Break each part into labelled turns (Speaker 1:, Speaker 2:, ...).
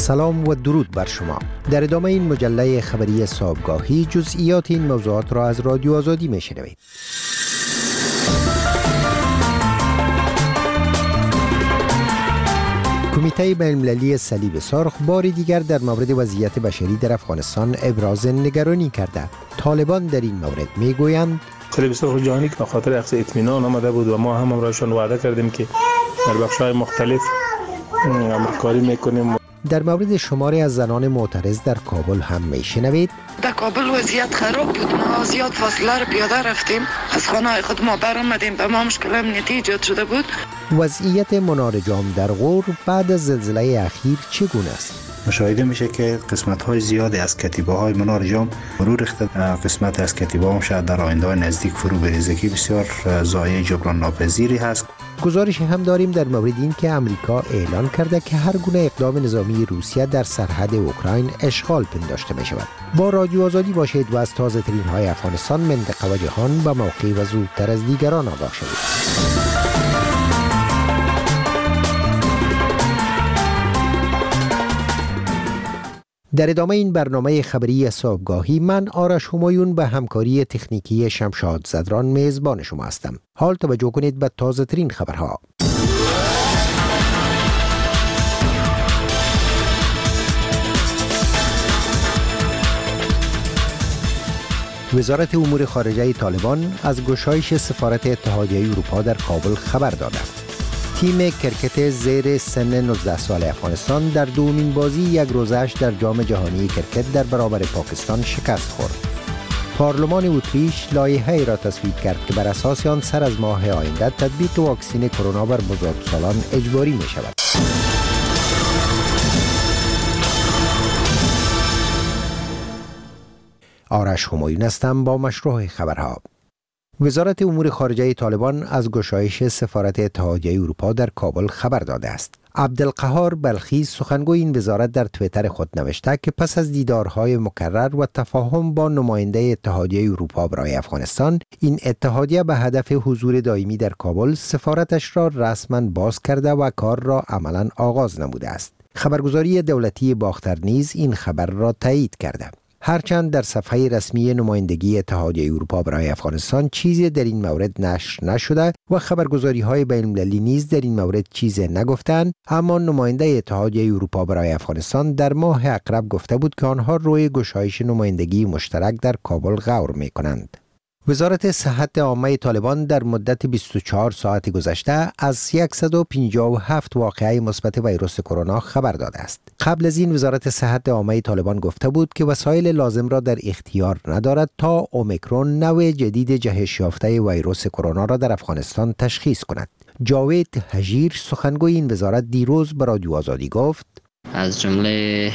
Speaker 1: سلام و درود بر شما. در ادامه این مجله خبری صبحگاهی جزئیات این موضوعات را از رادیو آزادی میشنوید. کمیته بین‌المللی صلیب سرخ بار دیگر در مورد وضعیت بشری در افغانستان ابراز نگرانی کرده. طالبان در این مورد میگویند
Speaker 2: صلیب سرخ جهانی که به خاطر اخذ اطمینان آمده بود و ما هم همراهشان وعده کردیم که در بخش‌های مختلف همکاری میکنیم.
Speaker 1: در مورد شماری از زنان معترض در کابل هم میشنوید.
Speaker 3: در کابل وضعیت خراب بود، ما زیاد فاصله رو پیاده رفتیم، از خانه خود ما برآمدیم، به ما مشکل امنیتی ایجاد شده بود.
Speaker 1: وضعیت منار جام در غور بعد از زلزله اخیر چگونه است؟
Speaker 4: مشاهده میشه که قسمت‌های زیادی از کتیبه‌های منار جام فرو ریخته. قسمت از کتیبه هم شاید در آینده نزدیک فرو بریزه که بسیار ضایعه جبران ناپذیری هست.
Speaker 1: گزارش هم داریم در مورد این که امریکا اعلان کرده که هر گونه اقدام نظامی روسیه در سرحد اوکراین اشغال پنداشته می شود. با رادیو آزادی باشید و از تازه ترین های افغانستان، منطقه و جهان به موقع و زودتر از دیگران آگاه شوید. در ادامه این برنامه خبری صبحگاهی من آرش همایون به همکاری تکنیکی شمشاد زدران میزبان شما هستم. حال توجه کنید به تازه ترین خبرها. وزارت امور خارجه طالبان از گشایش سفارت اتحادیه اروپا در کابل خبر داده. تیم کرکت زیر سن 19 سال افغانستان در دومین بازی یک روزه‌اش در جام جهانی کرکت در برابر پاکستان شکست خورد. پارلمان اتریش لایحه‌ای را تصویب کرد که بر اساس آن سر از ماه آینده تطبیق واکسن کرونا بر بزرگسالان اجباری می شود. آرش همایون هستم با مشروع خبرها. وزارت امور خارجه طالبان از گشایش سفارت اتحادیه اروپا در کابل خبر داده است. عبدالقهار بلخی سخنگوی این وزارت در توییتر خود نوشته که پس از دیدارهای مکرر و تفاهم با نماینده اتحادیه اروپا برای افغانستان، این اتحادیه به هدف حضور دائمی در کابل سفارتش را رسما باز کرده و کار را عملا آغاز نموده است. خبرگزاری دولتی باختر نیز این خبر را تایید کرده. هرچند در صفحه رسمی نمایندگی اتحادیه اروپا برای افغانستان چیزی در این مورد نشر نشده و خبرگزاری‌های بین‌المللی نیز در این مورد چیزی نگفتند، اما نماینده اتحادیه اروپا برای افغانستان در ماه اقرب گفته بود که آنها روی گشایش نمایندگی مشترک در کابل غور می‌کنند. وزارت صحت عامه طالبان در مدت 24 ساعت گذشته از 157 واقعه مثبت ویروس کرونا خبر داده است. قبل از این وزارت صحت عامه طالبان گفته بود که وسایل لازم را در اختیار ندارد تا اومیکرون نوع جدید جهش یافته ویروس کرونا را در افغانستان تشخیص کند. جاوید هجیر سخنگوی این وزارت دیروز به رادیو آزادی گفت
Speaker 5: از جمله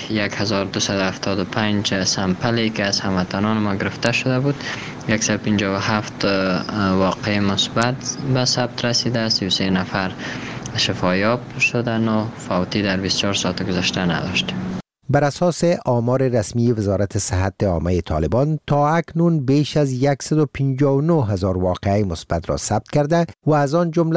Speaker 5: 1275 سامپلی که از هموطنان ما گرفته شده بود، 157 واقعه مثبت به ثبت رسیده، 33 نفر شفایاب شدن و فوتی در 24 ساعت گذشته نداشتیم.
Speaker 1: بر اساس آمار رسمی وزارت صحت عامه طالبان تا اکنون بیش از 159,000 واقعه مثبت را ثبت کرده و از آن جمله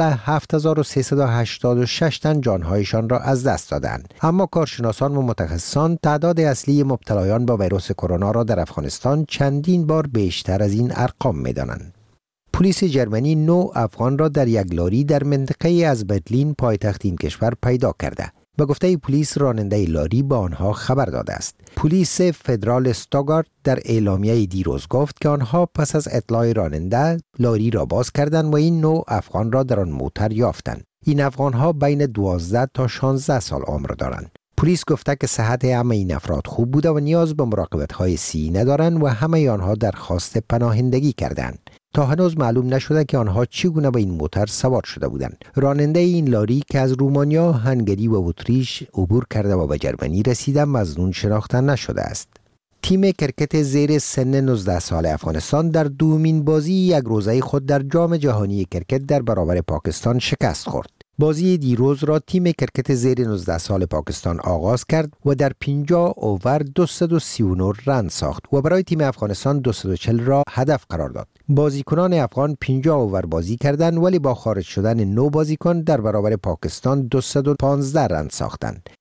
Speaker 1: 7386 تن جانهایشان را از دست دادند. اما کارشناسان و متخصصان تعداد اصلی مبتلایان با ویروس کرونا را در افغانستان چندین بار بیشتر از این ارقام می‌دانند. پلیس جرمنی 9 افغان را در یک لاری در منطقه از برلین پایتخت این کشور پیدا کرده. به گفته پلیس راننده لاری با آنها خبر داده است. پلیس فدرال استوگارت در اعلامیه دیروز گفت که آنها پس از اطلاع راننده لاری را باز کردند و این 9 افغان را در آن موتر یافتند. این افغانها بین 12 تا 16 سال عمر دارند. پلیس گفته که صحت همه این افراد خوب بوده و نیاز به مراقبت‌های صحی ندارند و همه آنها درخواست پناهندگی کردند. تا هنوز معلوم نشده که آنها چگونه به این موتر سوار شده بودند. راننده این لاری که از رومانیا، هنگری و اتریش عبور کرده و به جرمنی رسیده مظنون شناخته نشده است. تیم کرکت زیر سن 19 سال افغانستان در دومین بازی یک روزه خود در جام جهانی کرکت در برابر پاکستان شکست خورد. بازی دیروز را تیم کرکت زیر 19 سال پاکستان آغاز کرد و در 50 اوور 239 رن ساخت و برای تیم افغانستان 240 را هدف قرار داد. بازیکنان افغان 50 اوور بازی کردند ولی با خارج شدن 9 بازیکن در برابر پاکستان 215 رن ساختند.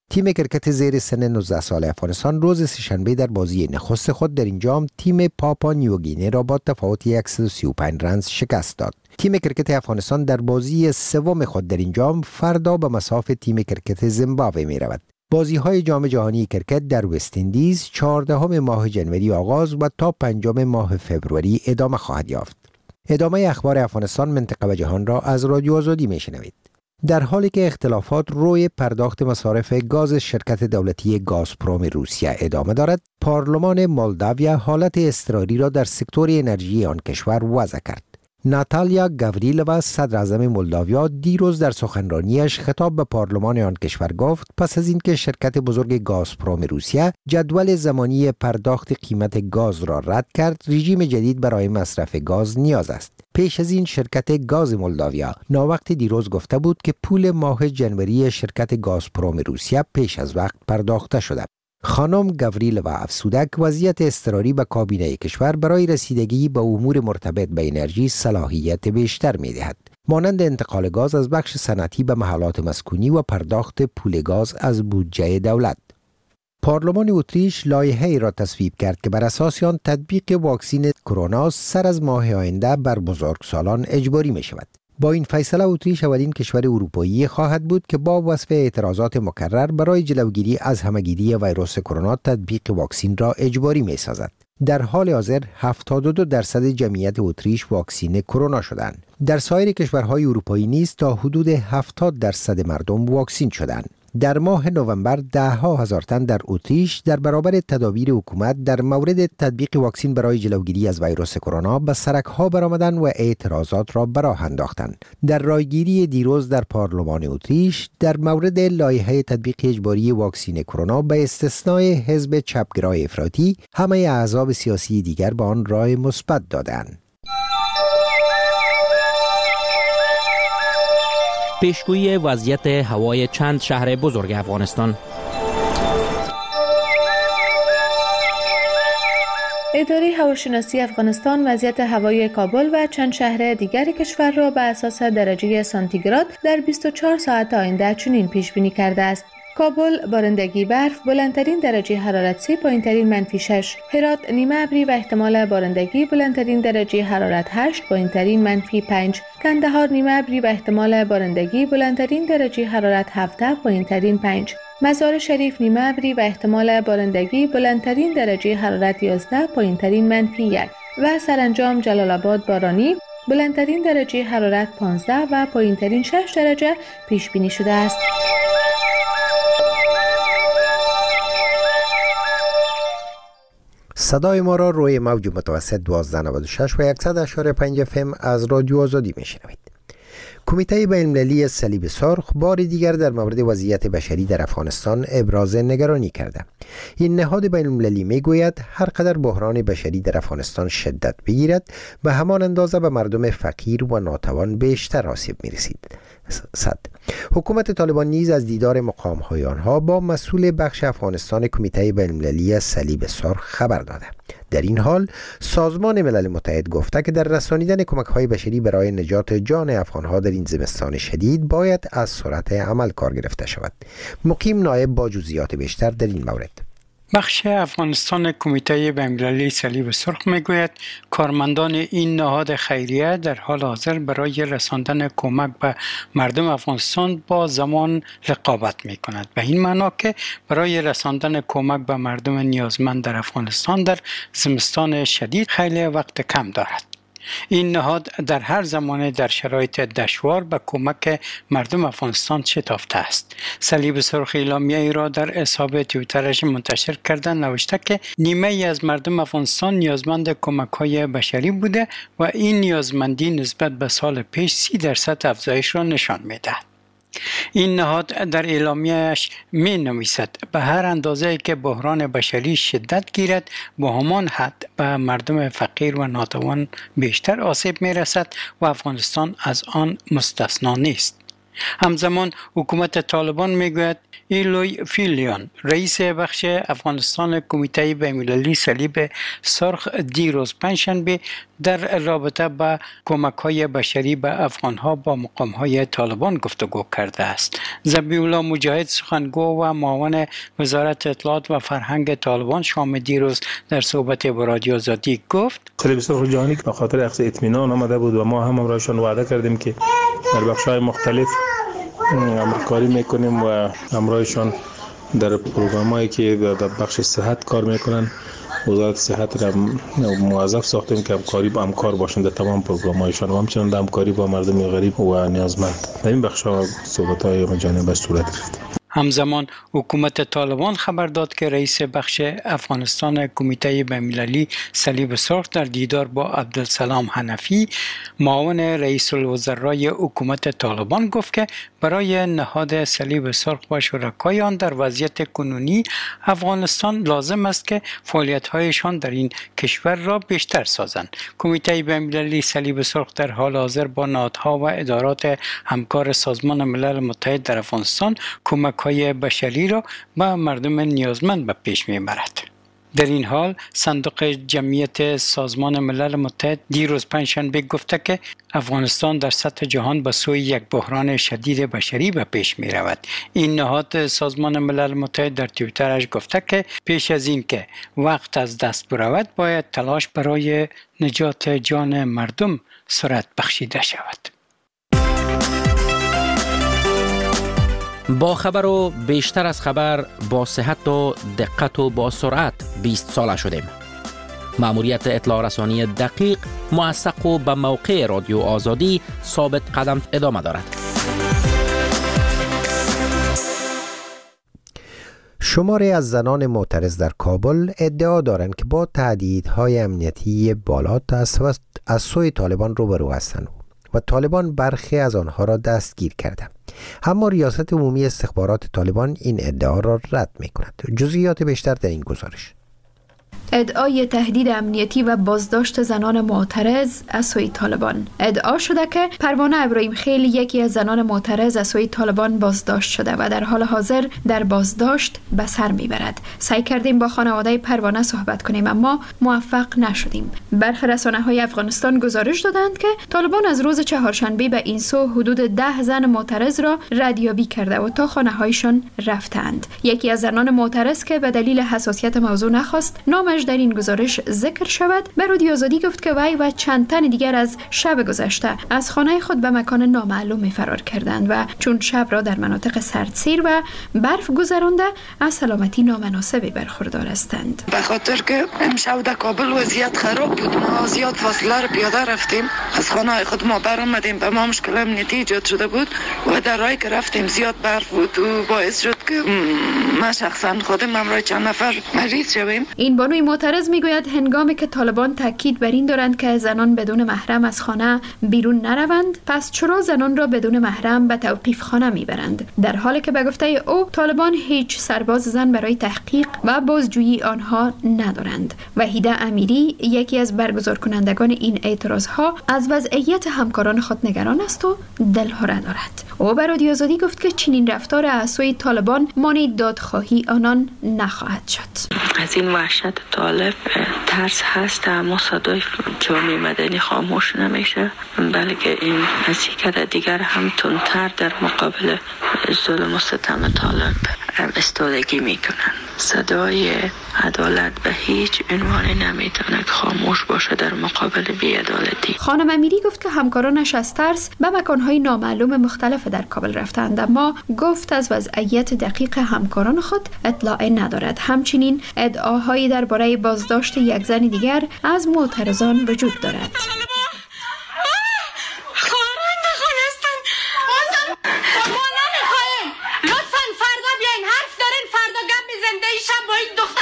Speaker 1: تیم کرکت زیر سن 19 سال افغانستان روز سه‌شنبه در بازی نخست خود در این جام تیم پاپا نیوگینه را با تفاوت 135 رنز شکست داد. تیم کرکت افغانستان در بازی سوم خود در این جام فردا به مصاف تیم کرکت زیمبابوه می رود. بازی‌های جام جهانی کرکت در وست اندیز 14 ماه ژانویه آغاز و تا 5 ماه فوریه ادامه خواهد یافت. ادامه اخبار افغانستان، منطقه و جهان را از رادیو آزادی میشنوید. در حالی که اختلافات روی پرداخت مصارف گاز شرکت دولتی گازپروم روسیه ادامه دارد، پارلمان مولداویا حالت اضطراری را در سکتور انرژی آن کشور وضع کرد. ناتالیا گاوریلوا، صدر اعظم مولداویا، دیروز در سخنرانیش خطاب به پارلمان آن کشور گفت پس از اینکه شرکت بزرگ گازپروم روسیه جدول زمانی پرداخت قیمت گاز را رد کرد، رژیم جدید برای مصرف گاز نیاز است. پیش از این شرکت گاز مولداویا ناوقت دیروز گفته بود که پول ماه جنوری شرکت گازپروم روسیه پیش از وقت پرداخته شده. خانم گاوریلوا افزود که وضعیت اضطراری به کابینه کشور برای رسیدگی به امور مرتبط به انرژی صلاحیت بیشتر می‌دهد، مانند انتقال گاز از بخش صنعتی به محلات مسکونی و پرداخت پول گاز از بودجه دولت. پارلمان اتریش لایحه‌ای را تصویب کرد که بر اساس آن تطبیق واکسن کرونا سر از ماه آینده بر بزرگسالان اجباری می شود. با این فیصله اتریش اولین کشور اروپایی خواهد بود که با وصف اعتراضات مکرر برای جلوگیری از همه‌گیری ویروس کرونا تطبیق واکسن را اجباری می سازد. در حال حاضر 72% جمعیت اتریش واکسین کرونا شدند. در سایر کشورهای اروپایی نیز تا حدود 70% مردم واکسین شدند. در ماه نوامبر 10,000 تن در اتریش در برابر تدابیر حکومت در مورد تطبیق واکسن برای جلوگیری از ویروس کرونا به سرک‌ها برآمدند و اعتراضات را به راه انداختند. در رایگیری دیروز در پارلمان اتریش در مورد لایحه تطبیق اجباری واکسن کرونا به استثنای حزب چپگرای افراطی، همه احزاب سیاسی دیگر به آن رای مثبت دادند.
Speaker 6: پیشگویی وضعیت هوای چند شهر بزرگ افغانستان.
Speaker 7: اداره هواشناسی افغانستان وضعیت هوایی کابل و چند شهر دیگر کشور را به اساس درجه سانتیگراد در 24 ساعت آینده چنین پیش بینی کرده است: کابل بارندگی برف، بلندترین درجه حرارت 3، پایینترین -6. هرات نیمه ابری و احتمال بارندگی، بلندترین درجه حرارت 8، پایینترین -5. کندهار نیمه ابری و احتمال بارندگی، بلندترین درجه حرارت 17، پایینترین 5. مزار شریف نیمه ابری و احتمال بارندگی، بلندترین درجه حرارت 11، پایینترین -1. و سرانجام جلال آباد بارانی، بلندترین درجه حرارت 15 و پایینترین 6 درجه پیش بینی شده است.
Speaker 1: صدای ما را روی موج متوسط 1296 و 100.5 FM از رادیو آزادی میشنوید. کمیته بین‌المللی صلیب سرخ بار دیگر در مورد وضعیت بشری در افغانستان ابراز نگرانی کرده. این نهاد بین‌المللی میگوید هر قدر بحران بشری در افغانستان شدت بگیرد، به همان اندازه به مردم فقیر و ناتوان بیشتر آسیب میرسید. حکومت طالبان نیز از دیدار مقام‌های آنها با مسئول بخش افغانستان کمیته بین‌المللی صلیب سرخ خبر داده. در این حال سازمان ملل متحد گفته که در رسانیدن کمک‌های بشری برای نجات جان افغان‌ها در این زمستان شدید باید از سرعت عمل کار گرفته شود. مقیم نایب با جزئیات بیشتر در این مورد.
Speaker 8: بخش افغانستان کمیته بین‌المللی صلیب سرخ میگوید کارمندان این نهاد خیریه در حال حاضر برای رساندن کمک به مردم افغانستان با زمان رقابت میکند. به این معنا که برای رساندن کمک به مردم نیازمند در افغانستان در زمستان شدید خیلی وقت کم دارد. این نهاد در هر زمانه در شرایط دشوار به کمک مردم افغانستان شتافته است. صلیب سرخ اعلامیه ای را در حساب توییترش منتشر کرده نوشته که نیمه ای از مردم افغانستان نیازمند کمک‌های بشری بوده و این نیازمندی نسبت به سال پیش 30% افزایش را نشان می‌دهد. این نهاد در اعلامیه‌اش می نویسد به هر اندازه که بحران بشری شدت گیرد به همان حد به مردم فقیر و ناتوان بیشتر آسیب می رسد و افغانستان از آن مستثنا نیست. همزمان حکومت طالبان میگوید ایلوی فیلیان رئیس بخش افغانستان کمیته بین‌المللی صلیب سرخ دیروز پنجشنبه در رابطه با کمک‌های بشری به افغان‌ها با مقام‌های طالبان گفتگو کرده است. ذبیح‌الله مجاهد سخنگو و معاون وزارت اطلاعات و فرهنگ طالبان شام دیروز در صحبت با رادیو آزادی گفت
Speaker 2: صلیب سرخ جهانی به خاطر اخذ اطمینان آمده بود و ما هم همراهشان وعده کردیم که در بخش‌های مختلف همکاری میکنیم و همراهشان در پروگرامایی که در بخش صحت کار میکنن. وزارت صحت را موظف ساختیم که همکار باشند در تمام پروگرام‌هایشان و همچنین همکاری با مردم غریب و نیازمند. در این بخش‌ها صحبت‌های مجانبه صورت گرفت.
Speaker 8: همزمان حکومت طالبان خبر داد که رئیس بخش افغانستان کمیته بین‌المللی صلیب سرخ در دیدار با عبدالسلام حنفی معاون رئیس الوزرای حکومت طالبان گفت که برای نهاد صلیب سرخ و شرکای آن در وضعیت کنونی افغانستان لازم است که فعالیت‌هایشان در این کشور را بیشتر سازند. کمیته بین‌المللی صلیب سرخ در حال حاضر با نهادها و ادارات همکار سازمان ملل متحد در افغانستان کمک‌های بشری را به مردم نیازمند به پیش می‌برد. در این حال صندوق جمعیت سازمان ملل متحد دیروز پنجشنبه گفته که افغانستان در سطح جهان به سوی یک بحران شدید بشری به پیش می رود. این نهاد سازمان ملل متحد در توییترش گفته که پیش از این که وقت از دست برود باید تلاش برای نجات جان مردم صورت بخشیده شود.
Speaker 6: با خبر و بیشتر از خبر با صحت و دقت و با سرعت 20 ساله شدیم. مأموریت اطلاع رسانی دقیق، موثق و به موقع رادیو آزادی ثابت قدم ادامه دارد.
Speaker 1: شماری از زنان معترض در کابل ادعا دارند که با تهدیدهای امنیتی بالا از سوی طالبان روبرو هستند و طالبان برخی از آنها را دستگیر کرده. اما ریاست عمومی استخبارات طالبان این ادعا را رد می کند. جزئیات بیشتر در این گزارش.
Speaker 9: ادعای تهدید امنیتی و بازداشت زنان معترض از سوی طالبان. ادعا شده که پروانه ابراهیم خیل یکی از زنان معترض از سوی طالبان بازداشت شده و در حال حاضر در بازداشت به سر میبرد. سعی کردیم با خانواده پروانه صحبت کنیم اما موفق نشدیم. برخی رسانه‌های افغانستان گزارش دادند که طالبان از روز چهارشنبه به این سو حدود 10 زن معترض را ردیابی کرده و تا خانه‌هایشان رفتند. یکی از زنان معترض که به دلیل حساسیت موضوع نخواست نامش در این گزارش ذکر شود، به رادیو آزادی گفت که وی و چند تن دیگر از شب گذشته از خانه خود به مکان نامعلوم فرار کردند و چون شب را در مناطق سردسیر و برف گذرانده از سلامتی نامناسبی برخوردار هستند.
Speaker 3: به خاطر که امشب در کابل وضعیت خراب بود، ما زیاد فاصله را پیاده رفتیم، از خانه خود ما برآمدیم، به ما مشکل امنیتی ایجاد شده بود و در راهی که رفتیم زیاد برف بود و باعث شد که ما شخصا خودم همراه چند نفر مریض شویم.
Speaker 9: این بانوی معترض میگوید هنگامی که طالبان تاکید بر این دارند که زنان بدون محرم از خانه بیرون نروند، پس چرا زنان را بدون محرم به توقیف خانه میبرند؟ در حالی که به گفته او طالبان هیچ سرباز زن برای تحقیق و بازجویی آنها ندارند. وحیده امیری یکی از برگزار کنندگان این اعتراضها از وضعیت همکاران خود نگران است و دلهره دارد. او به رادیو آزادی گفت که چنین رفتار از سوی طالبان مانع دادخواهی آنان نخواهد شد.
Speaker 10: از این وحشت طالب ترس هست، اما صدای جامعه مدنی خاموش نمیشه، بلکه این حرکت دیگر هم تندتر در مقابل ظلم و ستم طالب استادگی میکنن. صدای عدالت به هیچ عنوان نمیتونه خاموش باشه در مقابل بی‌عدالتی.
Speaker 9: خانم امیری گفت که همکارانش از ترس به مکانهای نامعلوم مختلف در کابل رفتند، اما گفت از وضعیت دقیق همکاران خود اطلاع ندارد. همچنین ادعاهایی درباره بازداشت یک زن دیگر از معترضان وجود دارد.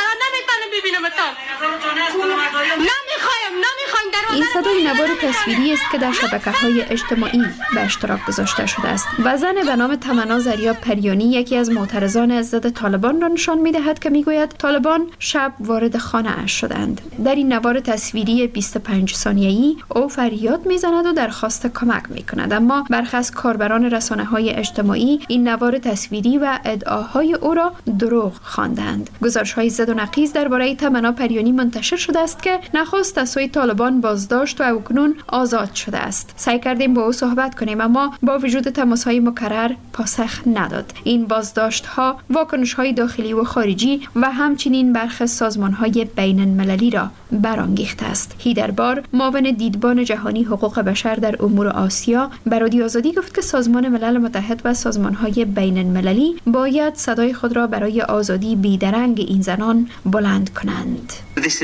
Speaker 9: این صدای نوار تصویری ویدیویی است که در شبکه‌های اجتماعی به اشتراک گذاشته شده است و زن به نام تمنا زریا پریانی یکی از معترضان ضد طالبان را نشان می‌دهد که می‌گوید طالبان شب وارد خانه‌اش شدند. در این نوار تصویری 25 ثانیه‌ای او فریاد می‌زند و درخواست کمک می‌کند، اما برخی از کاربران رسانه‌های اجتماعی این نوار تصویری و ادعاهای او را دروغ خواندند. گزارش‌های زد و نقیض درباره تمنا پریانی منتشر شده است که نخست از سوی طالبان بازداشت و اکنون آزاد شده است. سعی کردیم با او صحبت کنیم اما با وجود تماس‌های مکرر پاسخ نداد. این بازداشت‌ها واکنش‌های داخلی و خارجی و همچنین برخی سازمان‌های بین‌المللی را برانگیخته است. هیدربار معاون دیدبان جهانی حقوق بشر در امور آسیا به رادیو آزادی گفت که سازمان ملل متحد و سازمان‌های بین‌المللی باید صدای خود را برای آزادی بیدرنگ این زنان بلند کنند.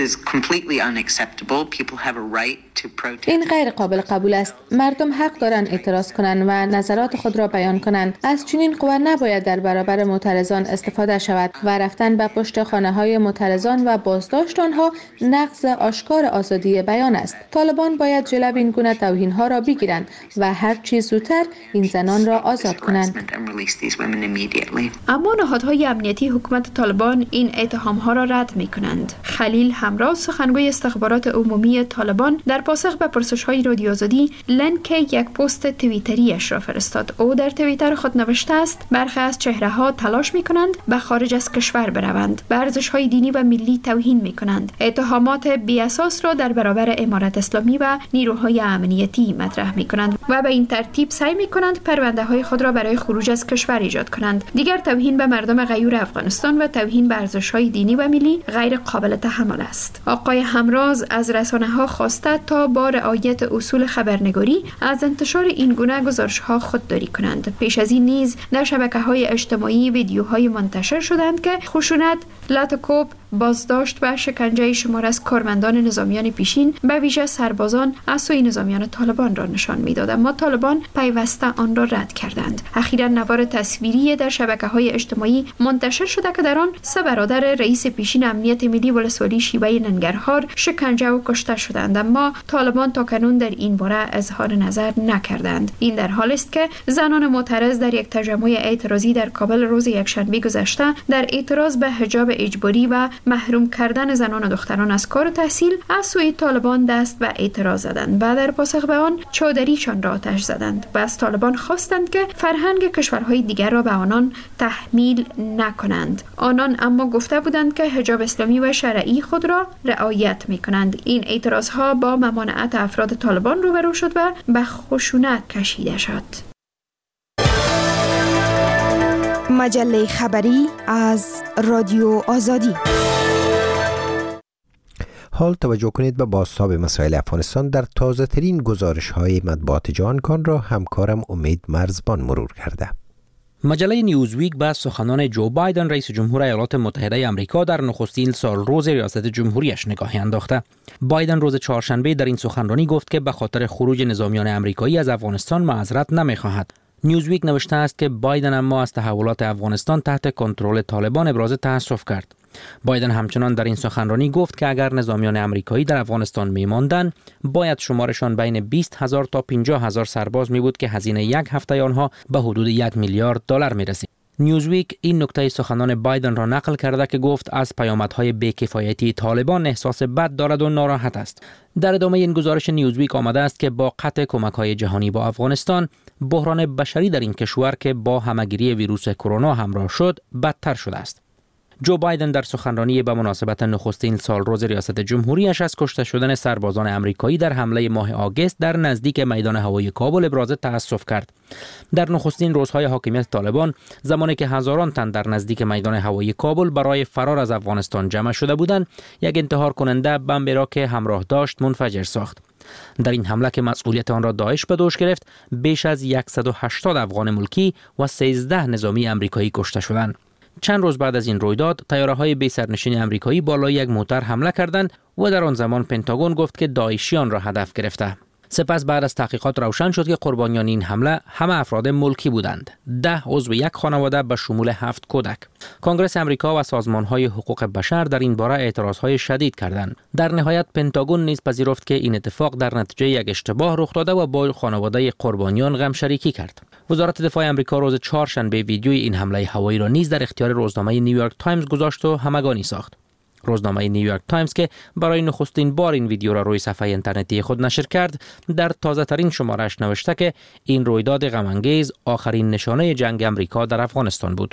Speaker 7: این غیر قابل قبول است. مردم حق دارند اعتراض کنند و نظرات خود را بیان کنند. از چنین قوا نباید در برابر معترضان استفاده شود و رفتن به پشت خانه‌های معترضان و بازداشت آنها نقض آشکار آزادی بیان است. طالبان باید جلو این گونه توهین‌ها را بگیرند و هر چیز زودتر این زنان را آزاد کنند.
Speaker 9: اما نهادهای امنیتی حکومت طالبان این اتهام‌ها را رد می‌کنند. خلیل همراه سخنگوی استخبارات عمومی طالبان در پاسخ به پرسش‌های رادیو آزادی لینک یک پست توییتریش را فرستاد. او در توییتر خود نوشته است: برخی از چهره‌ها تلاش می‌کنند به خارج از کشور بروند، به ارزش‌های دینی و ملی توهین می‌کنند، اتهامات بی اساس را در برابر امارت اسلامی و نیروهای امنیتی مطرح می‌کنند و به این ترتیب سعی می‌کنند پرونده‌های خود را برای خروج از کشور ایجاد کنند. دیگر توهین به مردم غیور افغانستان و توهین به ارزش‌های دینی و ملی غیر قابل تحمل است. آقای همراز از رسانه‌ها خواسته تا با رعایت اصول خبرنگاری از انتشار این گونه گزارش‌ها خودداری کنند. پیش از این نیز در شبکه‌های اجتماعی ویدیوهای منتشر شدند که خشونت، لطکوب، بازداشت و شکنجه شمار از کارمندان نظامیان پیشین به ویژه سربازان از سوی نظامیان طالبان را نشان می‌داد، اما طالبان پیوسته آن را رد کردند. اخیراً نوار تصویری در شبکه‌های اجتماعی منتشر شده که در آن 3 برادر رئیس پیشین امنیت ملی ولسوالی شیوه ننگرهار شکنجه و کشته شدند، اما طالبان تاکنون در این باره اظهار نظر نکردند. این در حالی است که زنان معترض در یک تجمع اعتراضی در کابل روز یکشنبه گذشته در اعتراض به حجاب اجباری و محروم کردن زنان و دختران از کار و تحصیل از سوی طالبان دست به اعتراض زدند و در پاسخ به آن چادریشان را آتش زدند و از طالبان خواستند که فرهنگ کشورهای دیگر را به آنان تحمیل نکنند. آنان اما گفته بودند که حجاب اسلامی و شرعی خود را رعایت می‌کنند. این اعتراضها با ممانعت افراد طالبان روبرو شد و به خشونت کشیده شد.
Speaker 11: مجله خبری از رادیو آزادی.
Speaker 1: حال توجه کنید به بازتاب مسائل افغانستان در تازه ترین گزارش های مطبوعات جهان کان را همکارم امید مرزبان مرور کرده.
Speaker 6: مجله نیوزویک به سخنان جو بایدن رئیس جمهور ایالات متحده آمریکا در نخستین سالروز ریاست جمهوریش نگاهی انداخته. بایدن روز چهارشنبه در این سخنرانی گفت که به خاطر خروج نظامیان آمریکایی از افغانستان معذرت نمی‌خواهد. نیوزویک نوشته است که بایدن اما از تحولات افغانستان تحت کنترل طالبان ابراز تأسف کرد. بایدن همچنان در این سخنرانی گفت که اگر نظامیان آمریکایی در افغانستان می‌ماندند، باید شمارشان بین 20,000 تا 50,000 سرباز می بود که هزینه یک هفته آنها به حدود 1 میلیارد دلار می‌رسید. نیوزویک این نکته سخنان بایدن را نقل کرده که گفت از پیامدهای بی‌کفایتی طالبان احساس بد دارد و ناراحت است. در ادامه این گزارش نیوزویک آمده است که با قطع کمک‌های جهانی با افغانستان، بحران بشری در این کشور که با همه‌گیری ویروس کرونا همراه شد، بدتر شده است. جو بایدن در سخنرانی به مناسبت نخستین سالروز ریاست جمهوریش از کشته شدن سربازان آمریکایی در حمله ماه آگوست در نزدیک میدان هوایی کابل ابراز تأسف کرد. در نخستین روزهای حاکمیت طالبان، زمانی که هزاران تن در نزدیک میدان هوایی کابل برای فرار از افغانستان جمع شده بودند، یک انتحار کننده بمبی را که همراه داشت منفجر ساخت. در این حمله که مسئولیت آن را داعش به دوش گرفت، بیش از 180 افغان ملکی و 13 نظامی آمریکایی کشته شدند. چند روز بعد از این رویداد، طیاره‌های بی سرنشین آمریکایی بالای یک موتر حمله کردند و در آن زمان پنتاگون گفت که داعشیان را هدف گرفته. سپس بعد از تحقیقات روشن شد که قربانیان این حمله همه افراد ملکی بودند. 10 عضو یک خانواده به شمول 7 کودک. کنگره آمریکا و سازمان‌های حقوق بشر در این باره اعتراضهای شدید کردند. در نهایت پنتاگون نیز پذیرفت که این اتفاق در نتیجه یک اشتباه رخ داده و با خانواده قربانیان غم شریکی کرد. وزارت دفاع آمریکا روز چهارشنبه ویدیوی این حمله هوایی را نیز در اختیار روزنامه نیویورک تایمز گذاشت و همگانی ساخت. روزنامه نیویورک تایمز که برای نخستین بار این ویدیو را روی صفحه اینترنتی خود نشر کرد، در تازه ترین شماره‌اش نوشته که این رویداد غم‌انگیز آخرین نشانه جنگ آمریکا در افغانستان بود.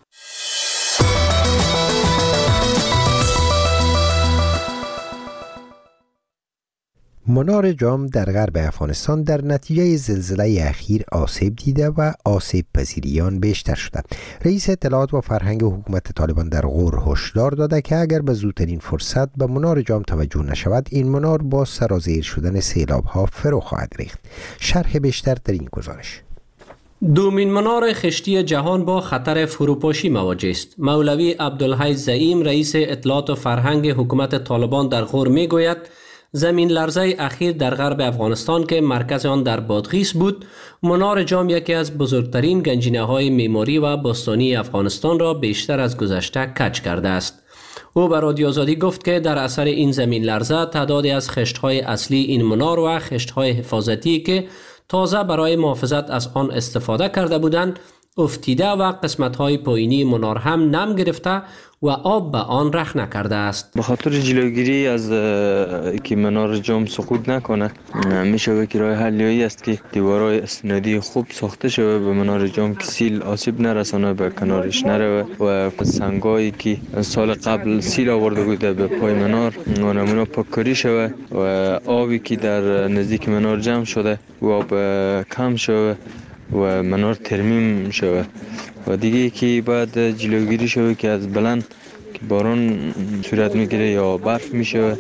Speaker 1: منار جام در غرب افغانستان در نتیجه زلزله اخیر آسیب دیده و آسیب پذیریان بیشتر شده. رئیس اطلاعات و فرهنگ حکومت طالبان در غور هشدار داده که اگر به زودترین فرصت به منار جام توجه نشود، این منار با سرازیر شدن سیلاب‌ها فرو خواهد ریخت. شرح بیشتر در این گزارش.
Speaker 12: دومین منار خشتی جهان با خطر فروپاشی مواجه است. مولوی عبدالحی زعیم رئیس اطلاعات و فرهنگ حکومت طالبان در غور میگوید زمین لرزه اخیر در غرب افغانستان که مرکز آن در بادغیس بود، منار جام یکی از بزرگترین گنجینه‌های معماری و باستانی افغانستان را بیشتر از گذشته کج کرده است. او به رادیو آزادی گفت که در اثر این زمین لرزه تعدادی از خشت‌های اصلی این منار و خشت‌های حفاظتی که تازه برای محافظت از آن استفاده کرده بودند افتیده و قسمت‌های پایینی منار هم نم گرفته و آب به آن رخ نکرده است.
Speaker 13: به خاطر جلوگیری از که منار جام سقوط نکنه، میشه که راه حلی است که دیوارهای اسنادی خوب ساخته شود به منار جام که سیل آسیب نرسانه به کنارش نره و سنگایی که سال قبل سیل آورده بوده به پای منار نمونه پاککاری شود و آبی که در نزدیک منار جمع شده و آب کم شود و منار ترمیم شود و دیگه که بعد جلوگیری شود که از بلند که باران صورت میگیره یا برف میشه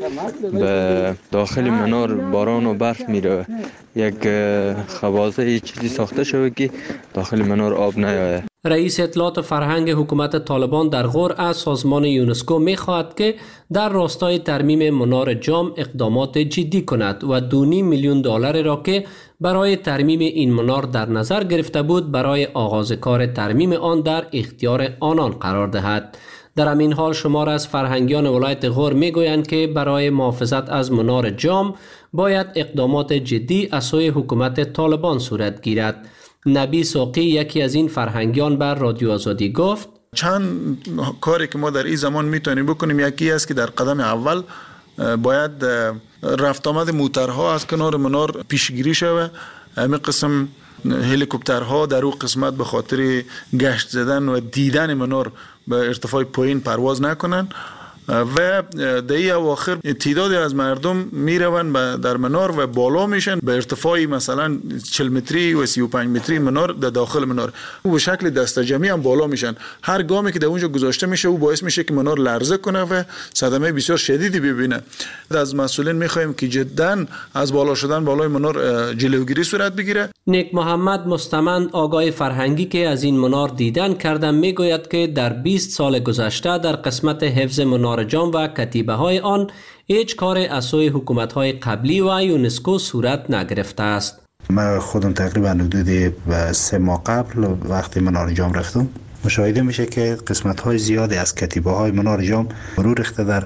Speaker 13: به داخل منار باران و برف میره، یک خوازه چیزی ساخته شود که داخل منار آب نیاید.
Speaker 12: رئیس اطلاعات فرهنگ حکومت طالبان در غور از سازمان یونسکو می‌خواهد که در راستای ترمیم منار جام اقدامات جدی کند و $2.5 میلیون را که برای ترمیم این منار در نظر گرفته بود برای آغاز کار ترمیم آن در اختیار آنان قرار دهد. در همین حال شمار از فرهنگیان ولایت غور میگویند که برای محافظت از منار جام باید اقدامات جدی از سوی حکومت طالبان صورت گیرد. نبی ساقی یکی از این فرهنگیان بر رادیو آزادی گفت
Speaker 14: چند کاری که ما در این زمان میتونیم بکنیم. یکی است که در قدم اول باید رفت آمد موترها از کنار منار پیشگیری شود. همین قسم هلیکوپترها در اون قسمت به خاطر گشت زدن و دیدن منار به ارتفاع پایین پرواز نکنن و در این اواخر تعدادی از مردم میروند در منار و بالا میشن به ارتفاعی مثلا 40 متری و 35 متری منار در داخل منار و به شکل دسته جمعی هم بالا میشن. هر گامی که در اونجا گذاشته میشه او باعث میشه که منار لرزه کنه و صدمه بسیار شدیدی ببینه. از مسئولین میخوایم که جدا از بالا شدن بالای منار جلوگیری صورت بگیره.
Speaker 12: نیک محمد مستمند آگاه فرهنگی که از این منار دیدن کردن میگوید که در 20 سال گذشته در قسمت حفظ منار جام و کتیبه های آن هیچ کار از سوی حکومت های قبلی و یونسکو صورت نگرفته است.
Speaker 4: من خودم تقریبا حدود 3 ماه قبل وقتی منار جام رفتم مشاهده میشه که قسمت های زیادی از کتیبه های منار جام فرو ریخته در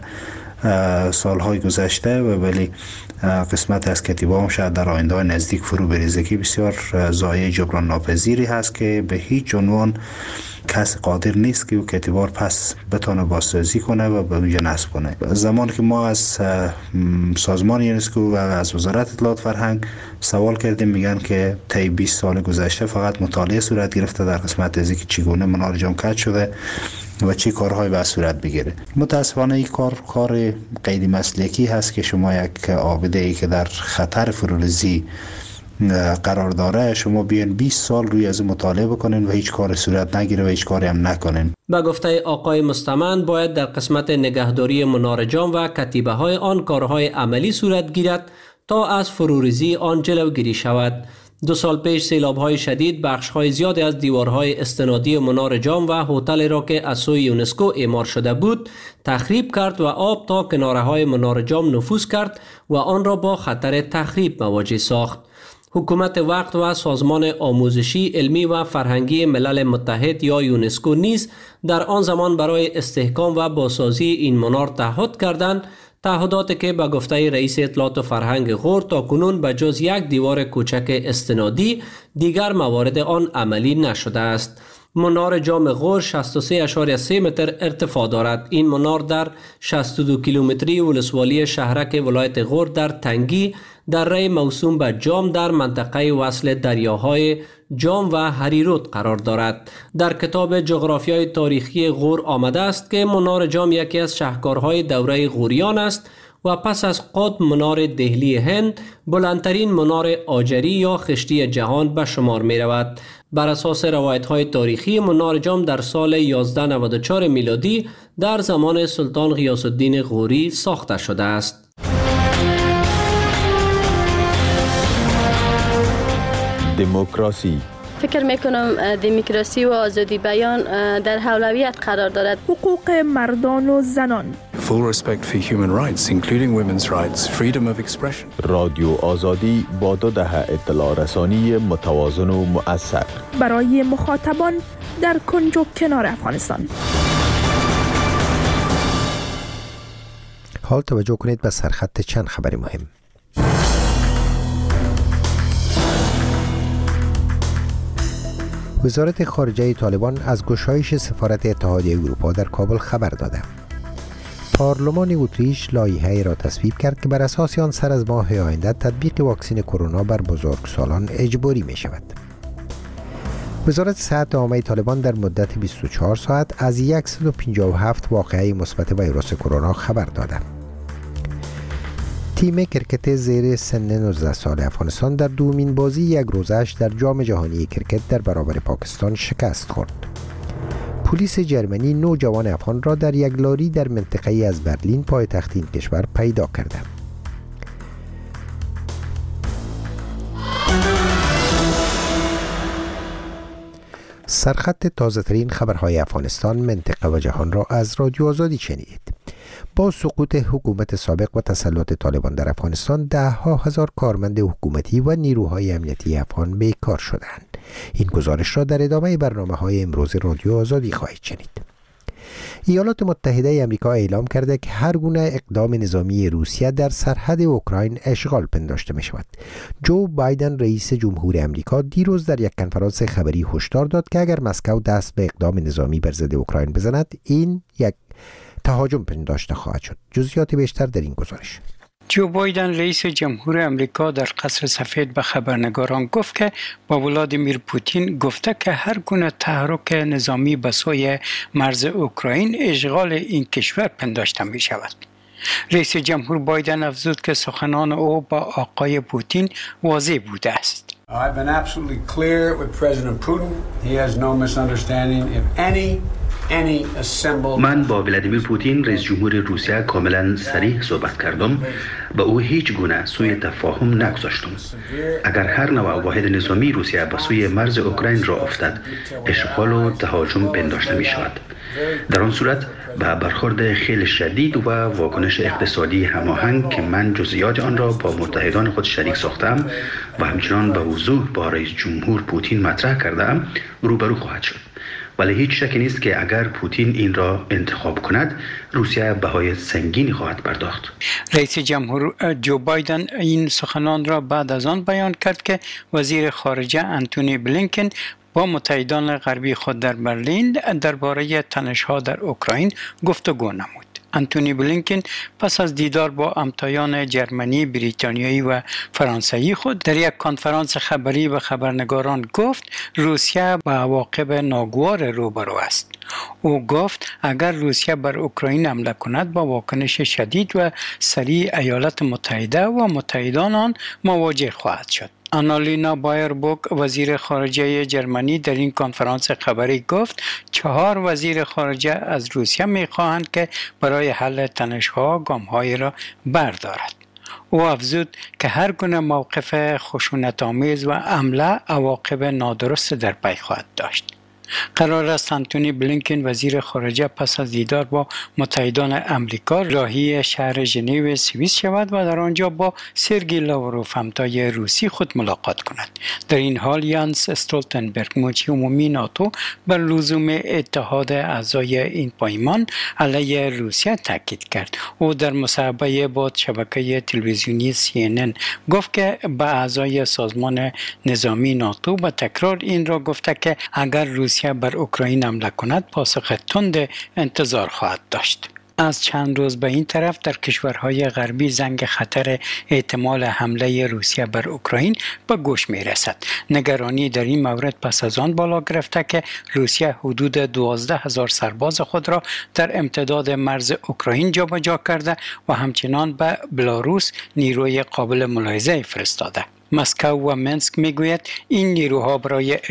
Speaker 4: سالهای گذشته و ولی قسمت از کتیبه هم شاید در آینده نزدیک فرو بریزه که بسیار ضایعه جبران ناپذیری هست که به هیچ عنوان کس قادر نیست که او کتیبار پس بتونه بازسازی کنه و به اونجا نصب کنه. زمانی که ما از سازمان یونسکو و از وزارت اطلاعات فرهنگ سوال کردیم میگن که طی 20 سال گذشته فقط مطالعه صورت گرفته در قسمت از اینکه چگونه منار جام کج شده و چه کارهایی باید صورت بگیره. متاسفانه این کار غیر مسلکی هست که شما یک عابده ای که در خطر فروریزی قرار داره شما بیان 20 سال روی از مطالعه بکنین و هیچ کار صورت نگیره و هیچ کاری هم نکنین.
Speaker 12: به گفته آقای مستمند باید در قسمت نگهداری منار جام و کتیبه های آن کارهای عملی صورت گیرد تا از فروریزی آن جلوگیری شود. 2 سال پیش سیلاب‌های شدید بخش‌های زیادی از دیوارهای استنادی منار جام و هتل را که از سوی یونسکو اعمار شده بود تخریب کرد و آب تا کناره‌های منار جام نفوذ کرد و آن را با خطر تخریب مواجه ساخت. حکومت وقت و سازمان آموزشی، علمی و فرهنگی ملل متحد یا یونسکو نیز در آن زمان برای استحکام و بازسازی این منار تعهد کردند، تعهداتی که به گفته رئیس اطلاعات و فرهنگ غور تا کنون به جز یک دیوار کوچک استنادی دیگر موارد آن عملی نشده است. منار جام غور 63.3 متر ارتفاع دارد. این منار در 62 کیلومتری ولسوالی شهرک ولایت غور در تنگی دره موسوم به جام در منطقه وصل دریاهای جام و هریرود قرار دارد. در کتاب جغرافیای تاریخی غور آمده است که منار جام یکی از شاهکارهای دوره غوریان است و پس از قطب منار دهلی هند بلندترین منار آجری یا خشتی جهان به شمار می رود. بر اساس روایت‌های تاریخی منار جام در سال 1194 میلادی در زمان سلطان غیاث الدین غوری ساخته شده است.
Speaker 15: دموکراسی.
Speaker 16: فکر میکنم دموکراسی و آزادی بیان در اولویت قرار دارد.
Speaker 17: حقوق مردان و زنان.
Speaker 15: Full respect for human rights, including women's rights, freedom of expression. رادیو آزادی با 2 دهه اطلاع رسانی متوازن و مؤثر
Speaker 17: برای مخاطبان در کنج و کنار افغانستان.
Speaker 1: حال توجه کنید به سرخط چند خبر مهم. وزارت خارجه طالبان از گشایش سفارت اتحادیه اروپا در کابل خبر داده. پارلمان اتریش لایحه‌ای را تصویب کرد که بر اساس آن سر از ماه آینده تطبیق واکسن کرونا بر بزرگسالان اجباری می شود. وزارت صحت عامه طالبان در مدت 24 ساعت از 157 واقعه مثبت ویروس کرونا خبر داده. تیم کرکت زیر سن 19 سال افغانستان در دومین بازی یک روزش در جام جهانی کرکت در برابر پاکستان شکست خورد. پلیس جرمنی 9 جوان افغان را در یک لاری در منطقه از برلین پایتخت این کشور پیدا کرده. سرخط تازه ترین خبرهای افغانستان، منطقه و جهان را از رادیو آزادی شنیدید. با سقوط حکومت سابق و تسلط طالبان در افغانستان 10,000 کارمند حکومتی و نیروهای امنیتی افغان بیکار شدند. این گزارش را در ادامه برنامه‌های امروز رادیو آزادی خواهید شنید. ایالات متحده آمریکا اعلام کرده که هر گونه اقدام نظامی روسیه در سرحد اوکراین اشغال پنداشته می شود. جو بایدن رئیس جمهور آمریکا دیروز در یک کنفرانس خبری هشدار داد که اگر مسکو دست به اقدام نظامی بر ضد اوکراین بزند، این یک تهاجم پنداشته خواهد شد. جزئیات بیشتر در این گزارش.
Speaker 8: جو بایدن رئیس جمهور امریکا در قصر سفید به خبرنگاران گفت که با ولادیمیر پوتین گفته که هر گونه تحرک نظامی به سوی مرز اوکراین اشغال این کشور پنداشته می شود. رئیس جمهور بایدن افزود که سخنان او با آقای پوتین واضح بوده است.
Speaker 18: I've been absolutely clear with President Putin. He has no misunderstanding if any
Speaker 19: من با ولادیمیر پوتین رئیس جمهور روسیه کاملا صریح صحبت کردم و او هیچ گونه سوء تفاهم نگذاشتم. اگر هر نوع واحد نظامی روسیه به سوی مرز اوکراین را افتد، اشغال و تهاجم پنداشته می شود. در آن صورت به برخورد خیلی شدید و واکنش اقتصادی هماهنگ که من جزئیات آن را با متحدان خود شریک ساختم و همچنان به وضوح با رئیس جمهور پوتین مطرح کردم روبرو خواهد شد. ولی هیچ شکی نیست که اگر پوتین این را انتخاب کند، روسیه بهای سنگینی خواهد پرداخت.
Speaker 8: رئیس جمهور جو بایدن این سخنان را بعد از آن بیان کرد که وزیر خارجه انتونی بلینکن با متحدان غربی خود در برلین درباره تنش‌ها در اوکراین گفتگو نمود. انتونی بلینکن پس از دیدار با همتایان جرمنی، بریتانیایی و فرانسوی خود در یک کنفرانس خبری به خبرنگاران گفت روسیه با عواقب ناگوار روبرو است. او گفت اگر روسیه بر اوکراین حمله کند با واکنش شدید و سریع ایالات متحده و متحدان آن مواجه خواهد شد. آنالینا بایربوک وزیر خارجه جرمنی در این کنفرانس خبری گفت 4 وزیر خارجه از روسیه می‌خواهند که برای حل تنش‌ها گام‌هایی را بردارد. او افزود که هر گونه موقف خشونت‌آمیز و حمله عواقب نادرست در پی خواهد داشت. قرار است آنتونی بلینکن وزیر خارجه پس از دیدار با متحدان امریکا راهی شهر ژنو سوئیس شود و در آنجا با سرگئی لاوروف همتای روسی خود ملاقات کند. در این حال یانس استولتنبرگ مجری عمومی ناتو بر لزوم اتحاد اعضای این پیمان علیه روسیه تاکید کرد. او در مصاحبه با شبکه تلویزیونی CNN گفت که به اعضای سازمان نظامی ناتو به تکرار این را گفته که اگر روسیه بر اوکراین حمله کند پاسخ تند انتظار خواهد داشت. از چند روز به این طرف در کشورهای غربی زنگ خطر احتمال حمله روسیه بر اوکراین به گوش می رسد. نگرانی در این مورد پس از آن بالا گرفته که روسیه حدود 12,000 سرباز خود را در امتداد مرز اوکراین جابجا کرده و همچنان به بلاروس نیروی قابل ملاحظه فرستاده. مسکو و منسک میگوید این نیروها برای